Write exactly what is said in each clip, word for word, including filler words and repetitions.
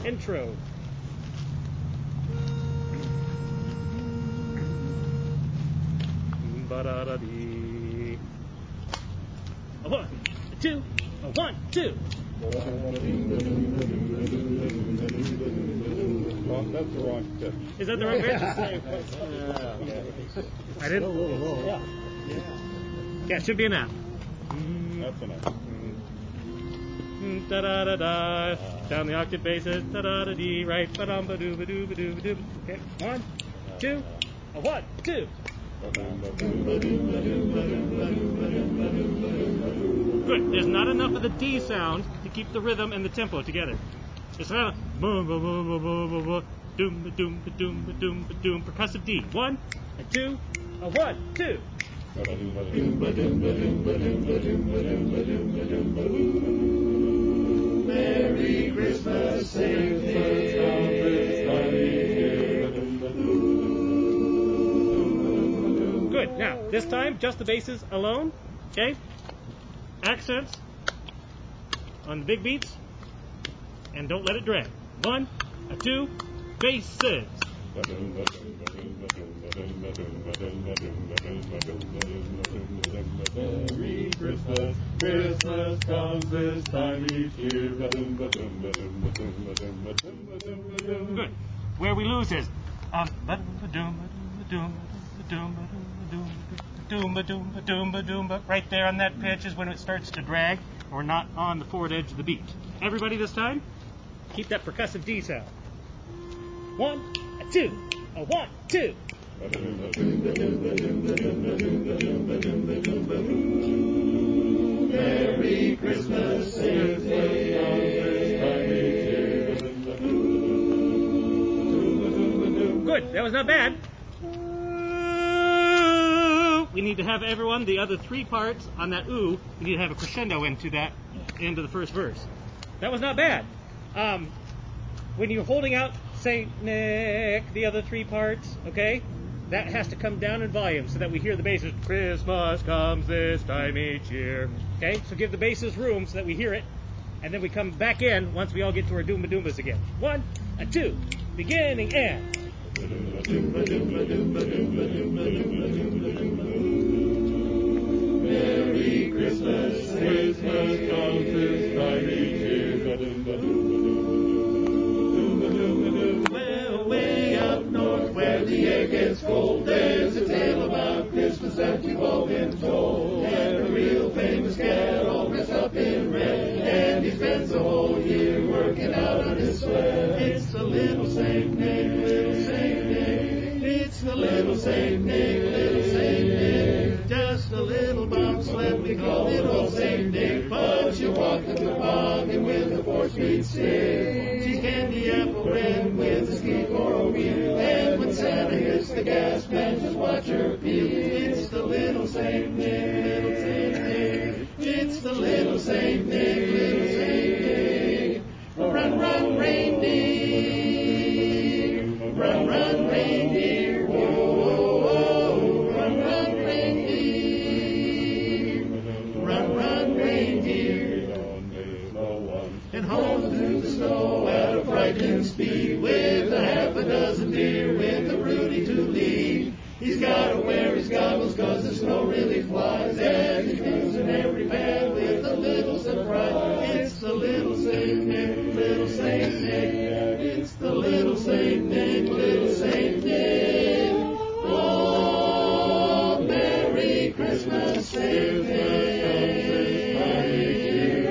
intro. Ba-da-da-dee. A one, a two, a one, two. Well, that's the wrong pitch. Is that the wrong pitch? Yeah, okay. I did? Yeah. Yeah, it should be enough. That's enough. Da da da da. Down the octave basis. Da da da dee. Right. Ba dum ba doo ba doo ba doo ba doo. Okay. One, two, a one, two. Good. There's not enough of the D sound to keep the rhythm and the tempo together. It's not a boom boom boom boom boom boom boom doom ba doom ba doom ba doom ba doom percussive D. One, a two, a one, two. Merry Christmas, Saint Good. Now, this time, just the basses alone. Okay? Accents on the big beats. And don't let it drag. One, a two, basses. Merry Christmas, Christmas comes this time each year. Good. Where we lose is um, right there on that pitch is when it starts to drag. We're not on the forward edge of the beat. Everybody this time, keep that percussive D sound. One, a two, a one, two. Merry Christmas, Saint Good. That was not bad. We need to have everyone, the other three parts on that ooh, we need to have a crescendo into that, into the first verse. That was not bad. Um, when you're holding out Saint Nick, the other three parts, okay, that has to come down in volume so that we hear the basses. Christmas comes this time each year. Okay, so give the basses room so that we hear it, and then we come back in once we all get to our Doomba Doombas again. One, a two, beginning, and. Merry Christmas, Christmas comes this time each year. Well, way up north where the air gets cold, there's a tale about Christmas that you've all been told. And a real famous cat all dressed up in red, and he spends the whole year working out on his sled. It's the little Saint Nick, little Saint Nick. It's the little Saint Nick, little Saint Nick. Just a little bobsled, we call it old Saint Nick. But you walk the toboggan with a four-speed stick. She's candy apple red with a ski for a wheel. And when Santa hits the gas, man, just watch her peel. It's the little Saint Nick, little Saint Nick. It's the little Saint Nick, little Saint Nick. Run, run, reindeer. Run, run, reindeer. Whoa, whoa, whoa. Run, run, reindeer. Run, run, reindeer. And home through the snow at a frightening speed with a half a dozen deer with a Rudy to lead. He's gotta wear his goggles cause the snow really flies, and he's cruising every path with a little surprise. It's the little Saint Nick, little Saint Nick. It's the little Saint Nick, little Saint Nick. Oh, Merry Christmas, Saint Nick.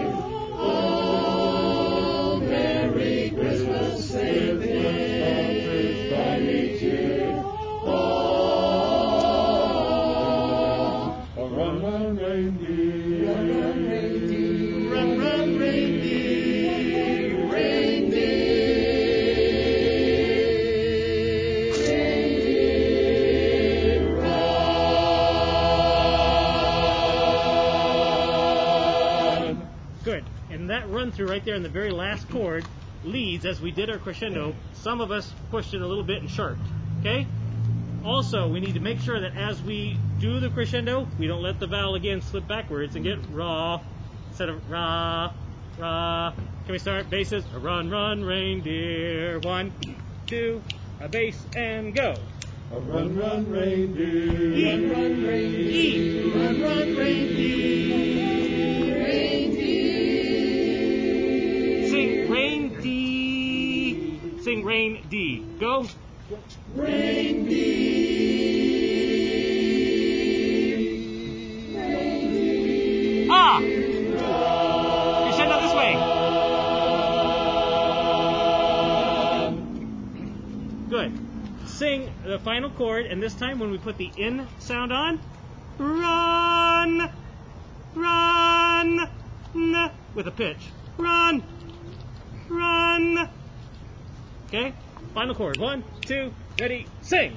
Oh, Merry Christmas, Saint Nick. Oh, run, run, reindeer. Run, run, reindeer. Run, run, reindeer. Reindeer. Reindeer, run. Good. And that run through right there in the very last chord leads, as we did our crescendo, some of us pushed it a little bit and sharped. Okay? Also, we need to make sure that as we do the crescendo, we don't let the vowel again slip backwards and get ra instead of ra, ra, Can we start? Bases. Run, run, reindeer. One, two, a base, and go. A run, run, reindeer. E. Run, run, reindeer. E. Run, run, reindeer. Reindeer. Sing rain D. Sing rain D. Go. Reindeer. Ah! Crescendo this way. Good. Sing the final chord, and this time when we put the in sound on, run, run, n, with a pitch. Run, run. Okay? Final chord. One, two, ready, sing.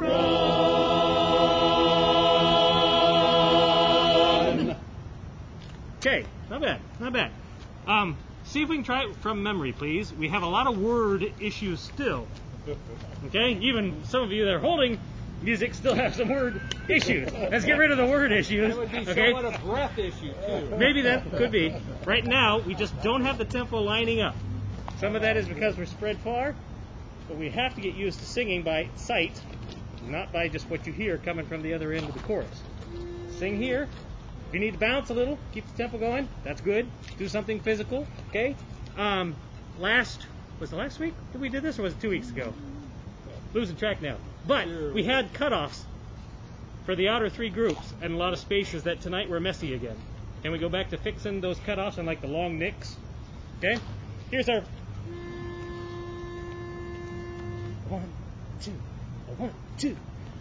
Run. Okay, not bad, not bad. Um, see if we can try it from memory, please. We have a lot of word issues still. Okay, even some of you that are holding music still have some word issues. Let's get rid of the word issues. That would be Okay, somewhat a breath issue, too. maybe that could be. Right now, we just don't have the tempo lining up. Some of that is because we're spread far, but we have to get used to singing by sight, not by just what you hear coming from the other end of the chorus. Sing here. If you need to bounce a little, keep the tempo going. That's good. Do something physical. Okay. Um, last was the last week that we did this, or was it two weeks ago? Losing track now. But we had cutoffs for the outer three groups and a lot of spaces that tonight were messy again. Can we go back to fixing those cutoffs and like the long nicks? Okay. Here's our one, two, a one, two.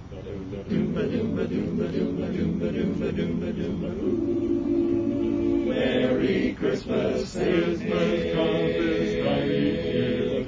Merry Christmas, Christmas comes this time of year.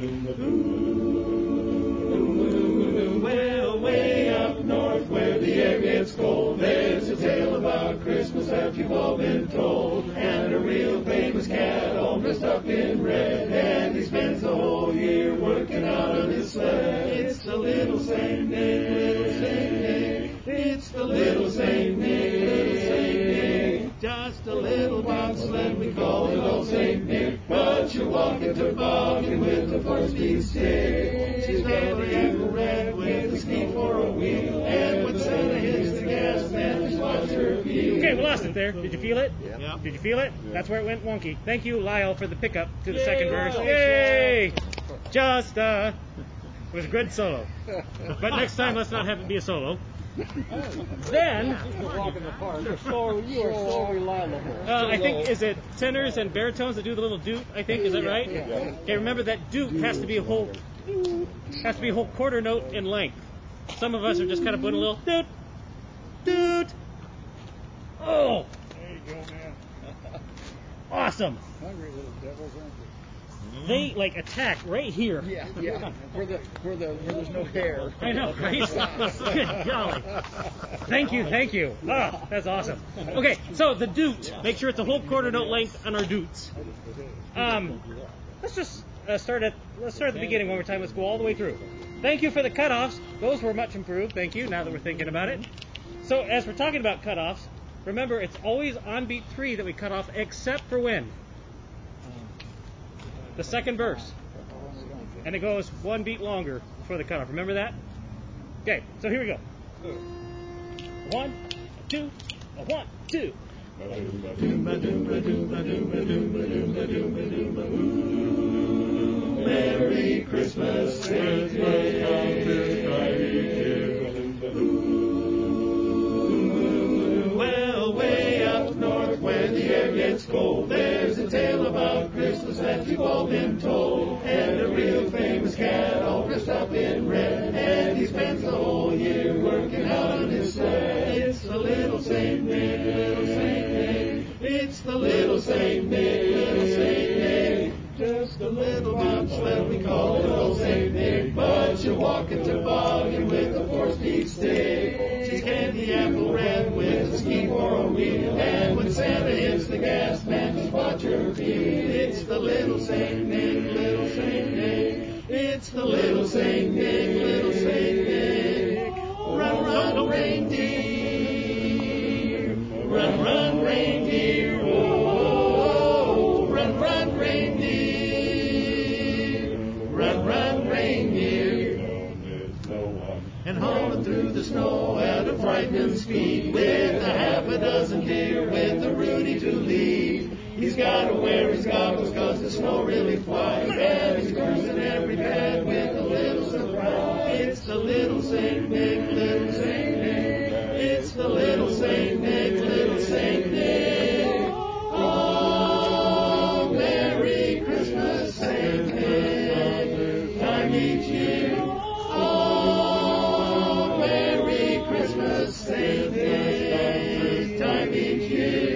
Well, way up north where the air gets cold, there's a tale about Christmas that you've all been told. And a real famous cat all dressed up in red, and he spends the whole year working out on his sled. It's the little Saint Nick, little Saint Nick. It's the little Saint Nick, little Saint Nick. Just a little box sled, we call it old Saint Nick. But you walk in toboggan with a four-speed stick. She's got the apple red with a ski for a wheel. And when Santa hits the gas, man, just watch her feel. Okay, we lost it there. Did you feel it? Yeah. Did you feel it? Yeah. That's where it went wonky. Thank you, Lyle, for the pickup to the Yay, second verse. Lyle. Yay! Just, uh, it was a good solo. But next time, let's not have it be a solo. Then, It's a walk in the park. You're so, you are so reliable. uh, I think, is it tenors and baritones that do the little doot, I think, is that right? Yeah. Okay, remember that doot has to be a whole, has to be a whole quarter note in length. Some of us are just kind of putting a little doot, doot. Oh, There you go, man. awesome. Hungry little devils, aren't they? They, like, attack right here. Yeah, yeah. Where the where the where there's no hair. I know, right? Good golly. Thank you, thank you. Oh, that's awesome. Okay, so the doot. Make sure it's a whole quarter note length on our doots. Um, let's just uh, start at let's start at the beginning one more time. Let's go all the way through. Thank you for the cutoffs. Those were much improved. Thank you. Now that we're thinking about it. So as we're talking about cutoffs, remember it's always on beat three that we cut off, except for when the second verse. And it goes one beat longer before the cutoff. Remember that? Okay, so here we go. One, a two, a one, two. Merry Christmas, Christmas comes this time of year. Well, way up north where the air gets cold, there's a tale about Christmas that you've all been told. And a real famous cat all dressed up in red, and he spends the whole year working out on his sled. It's the little Saint Nick, little Saint Nick. It's the little Saint Nick, little Saint Nick. Just a little bobsled, we call it old Saint Nick. But you walk in toboggan with a four-speed stick. She's candy apple red with a ski for a wheel. And when Santa hits the gas, man, just watch her feel. It's the little Saint Nick, little Saint Nick. It's the little Saint Nick, little Saint Nick. Run, run, reindeer. Run, run, reindeer. Oh, run, run, reindeer. through the snow at a frightening speed with a half a dozen deer with a Rudy to lead. He's got to wear his goggles cause the snow really flies, and he's cruising every pad with a little surprise. It's the little Saint Nick, little Saint Nick. It's the little Saint Nick, little Saint Nick. Oh, Merry Christmas, Saint Nick. Time each year. Oh, Merry Christmas, Saint Nick. Time each year.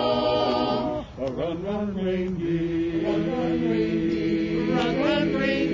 Oh, A run, run, reindeer. run, run, reindeer. Run, run, reindeer.